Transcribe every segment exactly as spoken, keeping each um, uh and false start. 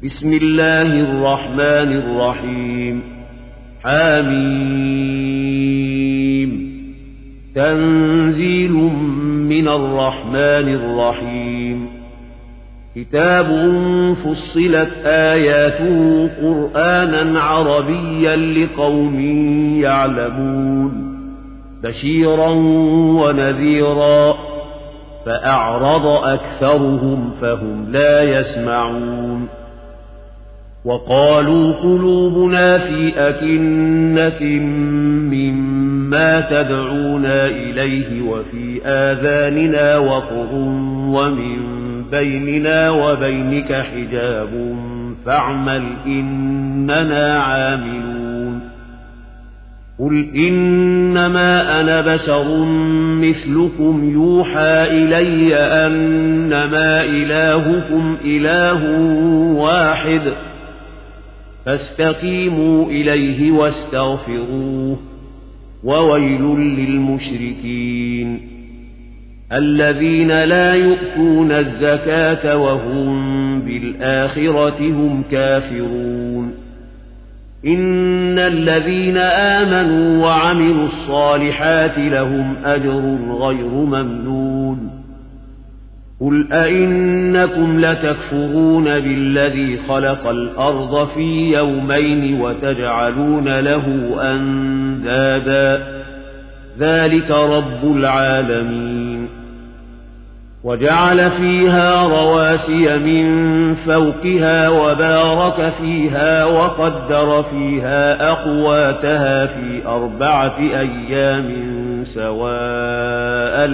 بسم الله الرحمن الرحيم حميم تنزيل من الرحمن الرحيم كتاب فصلت آياته قرآنا عربيا لقوم يعلمون بشيرا ونذيرا فأعرض أكثرهم فهم لا يسمعون وقالوا قلوبنا في أكنة مما تدعونا إليه وفي آذاننا وقر ومن بيننا وبينك حجاب فاعمل إننا عاملون قل إنما أنا بشر مثلكم يوحى إلي أنما إلهكم إله واحد فاستقيموا إليه واستغفروه وويل للمشركين الذين لا يؤتون الزكاة وهم بالآخرة هم كافرون إن الذين آمنوا وعملوا الصالحات لهم أجر غير ممنون قل أئنكم لتكفرون بالذي خلق الأرض في يومين وتجعلون له أندادا ذلك رب العالمين وجعل فيها رواسي من فوقها وبارك فيها وقدر فيها أقواتها في أربعة أيام سواء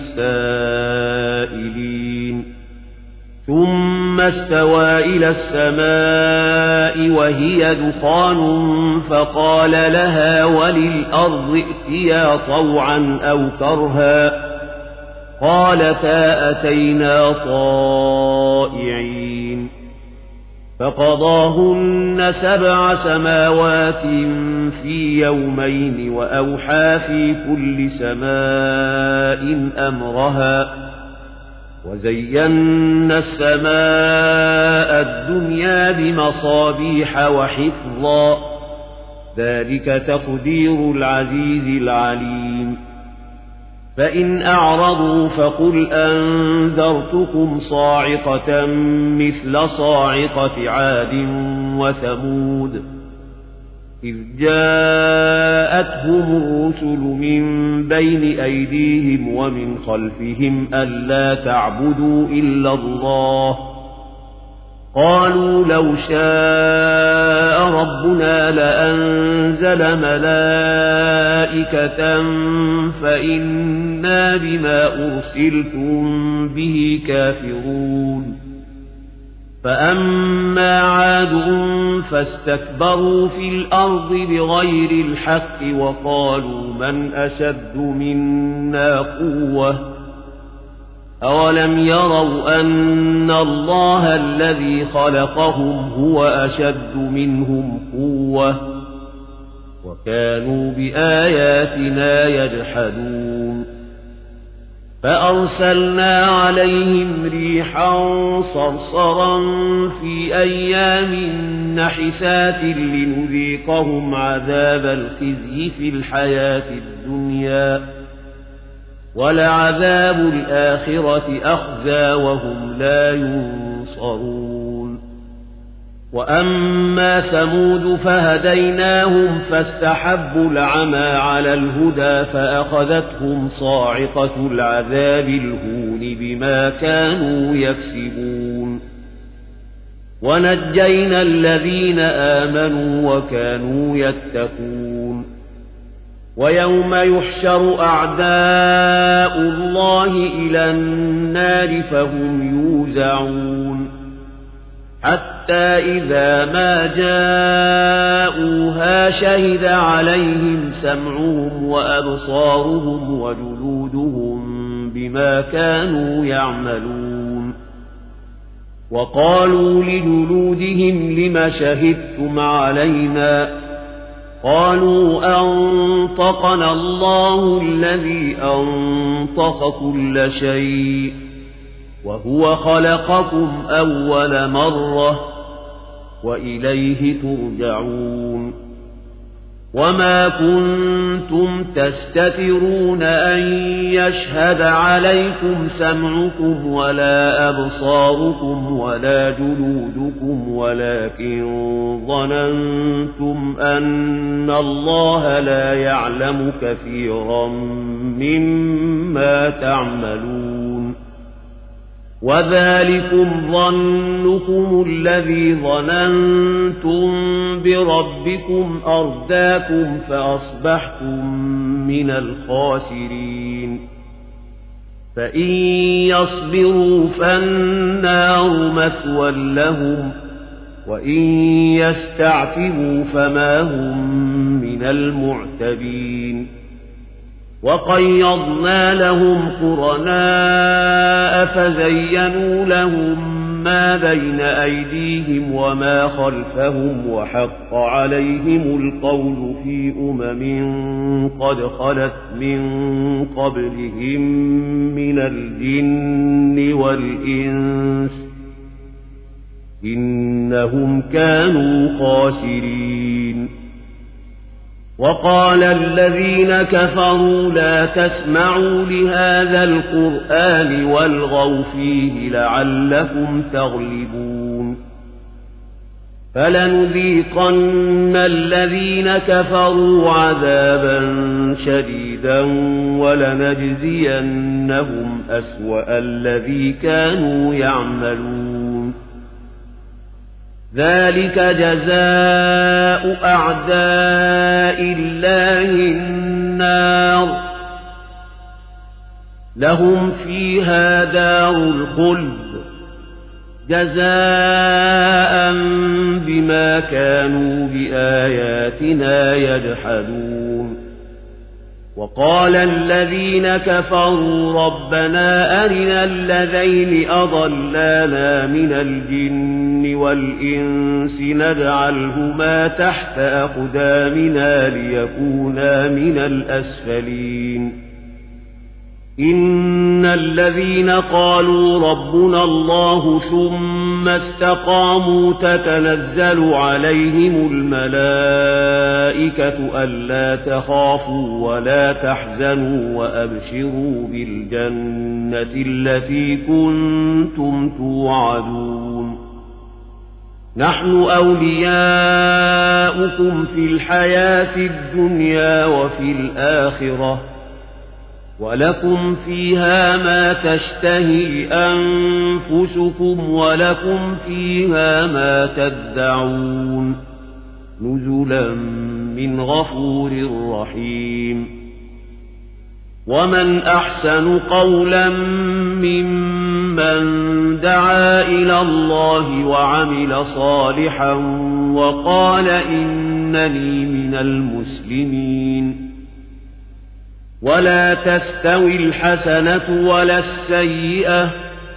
للسائلين ثم استوى إلى السماء وهي دخان فقال لها وللأرض ائتيا طوعا أو كرها قالتا أتينا طائعين فقضاهن سبع سماوات في يومين وأوحى في كل سماء أمرها وزينا السماء الدنيا بمصابيح وحفظا ذلك تقدير العزيز العليم فإن أعرضوا فقل أنذرتكم صاعقة مثل صاعقة عاد وثمود إذ جاءتهم الرسل من بين أيديهم ومن خلفهم ألا تعبدوا إلا الله قالوا لو شاء ربنا لأنزل ملائكة فإنا بما أرسلتم به كافرون فأما عاد فاستكبروا في الأرض بغير الحق وقالوا من أشد منا قوة أولم يروا أن الله الذي خلقهم هو أشد منهم قوة وكانوا بآياتنا يجحدون فأرسلنا عليهم ريحا صرصرا في أيام نحسات لنذيقهم عذاب الخزي في الحياة الدنيا ولعذاب الآخرة أخزى وهم لا ينصرون وأما ثمود فهديناهم فاستحبوا العمى على الهدى فأخذتهم صاعقة العذاب الهون بما كانوا يكسبون ونجينا الذين آمنوا وكانوا يتقون ويوم يحشر أعداء الله إلى النار فهم يوزعون حتى إذا ما جاءوها شهد عليهم سمعهم وأبصارهم وجلودهم بما كانوا يعملون وقالوا لجلودهم لم شهدتم علينا قالوا أنطقنا الله الذي أنطق كل شيء وهو خلقكم أول مرة وإليه ترجعون وما كنتم تستترون أن يشهد عليكم سمعكم ولا أبصاركم ولا جلودكم ولكن ظننتم أن الله لا يعلم كثيرا مما تعملون وذلكم ظنكم الذي ظننتم بربكم أرداكم فأصبحتم من الخاسرين فإن يصبروا فالنار مثوى لهم وإن يستعتبوا فما هم من المعتبين وقيضنا لهم قرناء فزينوا لهم ما بين أيديهم وما خلفهم وحق عليهم القول في أمم قد خلت من قبلهم من الجن والإنس إنهم كانوا خاسرين وقال الذين كفروا لا تسمعوا لهذا القرآن والغوا فيه لعلكم تغلبون فلنذيقن الذين كفروا عذابا شديدا ولنجزينهم أسوأ الذي كانوا يعملون ذلك جزاء أعداء الله النار لهم فيها دار الخلد جزاء بما كانوا بآياتنا يجحدون وقال الذين كفروا ربنا أرنا الذين أضلانا من الجن والإنس نجعلهما تحت أقدامنا ليكونا من الأسفلين إن الذين قالوا ربنا الله ثم استقاموا تتنزل عليهم الملائكة ألا تخافوا ولا تحزنوا وأبشروا بالجنة التي كنتم توعدون نحن أولياؤكم في الحياة الدنيا وفي الآخرة ولكم فيها ما تشتهي أنفسكم ولكم فيها ما تدعون نزلا من غفور رحيم ومن أحسن قولا ممن دعا إلى الله وعمل صالحا وقال إنني من المسلمين ولا تستوي الحسنة ولا السيئة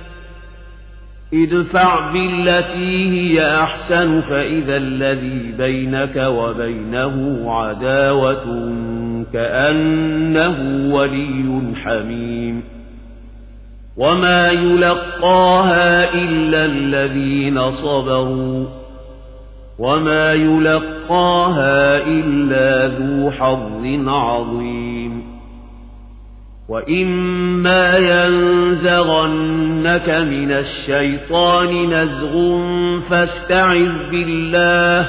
ادفع بالتي هي أحسن فإذا الذي بينك وبينه عداوة كأنه ولي حميم وما يلقاها إلا الذين صبروا وما يلقاها إلا ذو حظ عظيم وإما ينزغنك من الشيطان نزغ فاستعذ بالله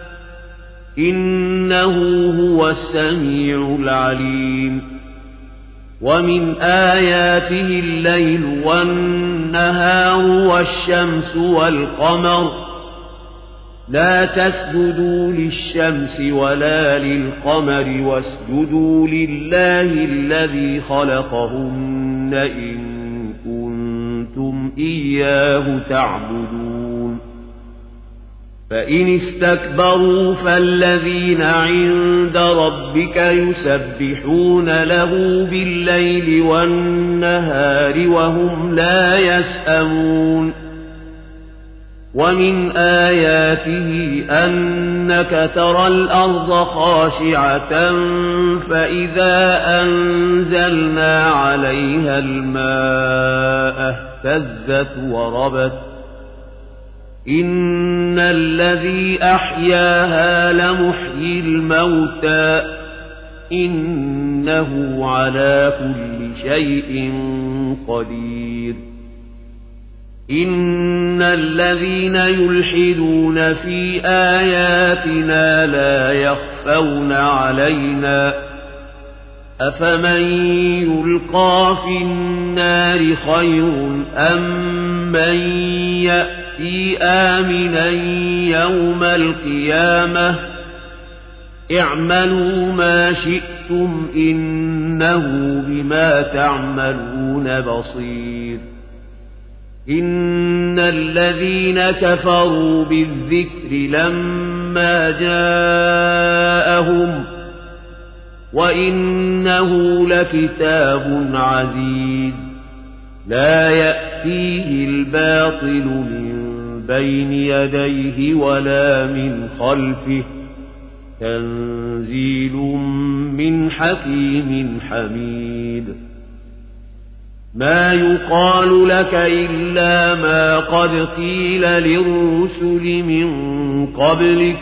إنه هو السميع العليم ومن آياته الليل والنهار والشمس والقمر لا تسجدوا للشمس ولا للقمر واسجدوا لله الذي خلقهن إن كنتم إياه تعبدون فإن استكبروا فالذين عند ربك يسبحون له بالليل والنهار وهم لا يسأمون ومن آياته أنك ترى الأرض خاشعة فإذا أنزلنا عليها الماء اهتزت وربت إن الذي أحياها لمحيي الموتى إنه على كل شيء قدير إن الذين يلحدون في آياتنا لا يخفون علينا أفمن يلقى في النار خير أم من يأتي آمنا يوم القيامة اعملوا ما شئتم إنه بما تعملون بصير إن الذين كفروا بالذكر لما جاءهم وإنه لكتاب عزيز لا يأتيه الباطل من بين يديه ولا من خلفه تنزيل من حكيم حميد ما يقال لك إلا ما قد قيل للرسل من قبلك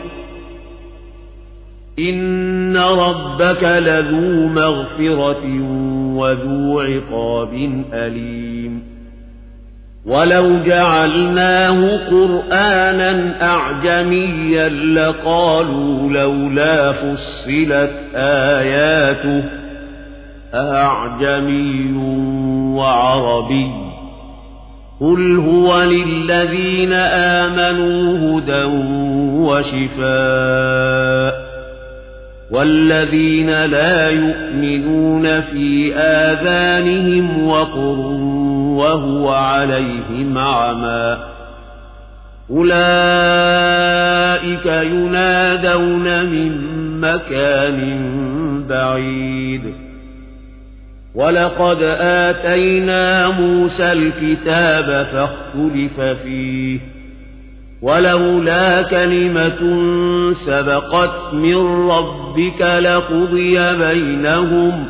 إن ربك لذو مغفرة وذو عقاب أليم ولو جعلناه قرآنا أعجميا لقالوا لولا فصلت آياته أعجمي وعربي قل هو للذين آمنوا هدى وشفاء والذين لا يؤمنون في آذانهم وقر وهو عليهم عمى أولئك ينادون من مكان بعيد ولقد آتينا موسى الكتاب فاختلف فيه ولولا كلمة سبقت من ربك لقضي بينهم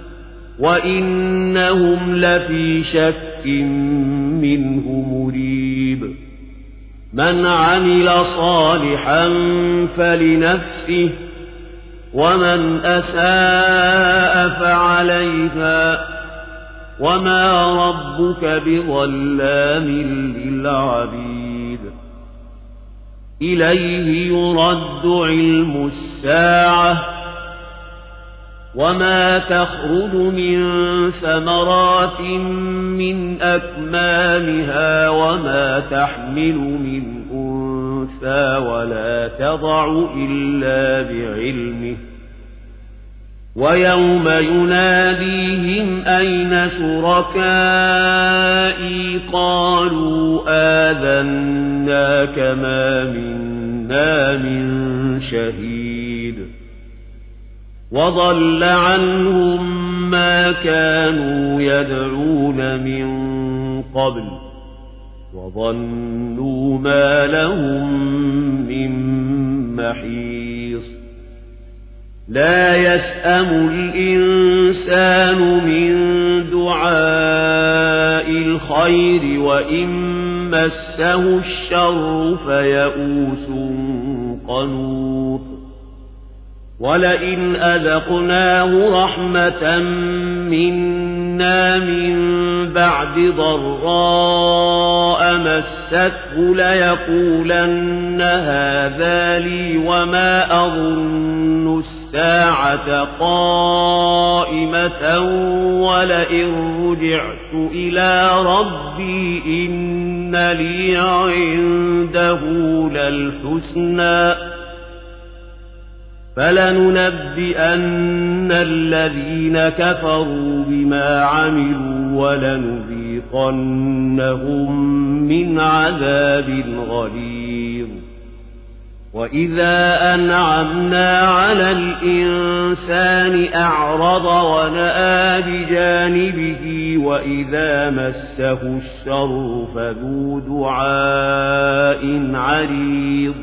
وإنهم لفي شك منه مريب من عمل صالحا فلنفسه ومن أساء فعليها وما ربك بظلام للعبيد إليه يرد علم الساعة وما تخرج من ثمرات من أكمامها وما تحمل من أنثى ولا تضع إلا بعلمه ويوم يناديهم أين شركائي قالوا آذناك ما منا من شهيد وضل عنهم ما كانوا يدعون من قبل وظنوا ما لهم من محيص لا يسأم الإنسان من دعاء الخير وإن مسه الشر فيئوس قنوط ولئن أذقناه رحمة منا من بعد ضراء مسته ليقولن هذا لي وما أظن الساعة قائمة ولئن رجعت إلى ربي إن لي عنده للحسنى فلننبئن الذين كفروا بما عملوا ولنذيقنهم من عذاب غليظ وإذا أنعمنا على الإنسان أعرض ونأى بجانبه وإذا مسه الشر فذو دعاء عريض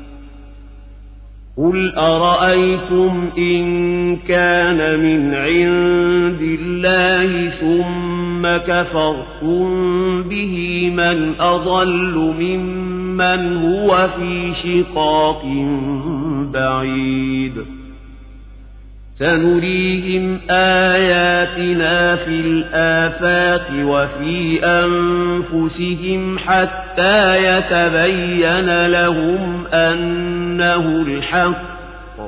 قل أرأيتم إن كان من عند الله ثم كفرتم به من أضل ممن من هو في شقاق بعيد سنريهم آياتنا في الآفاق وفي أنفسهم حتى يتبين لهم أنه الحق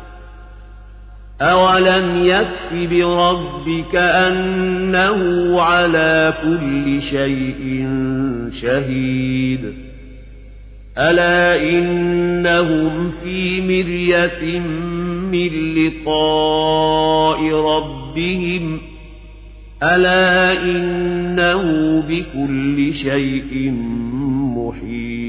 أولم يكف بربك أنه على كل شيء شهيد ألا إنهم في مرية من لقاء ربهم ألا إنه بكل شيء محيط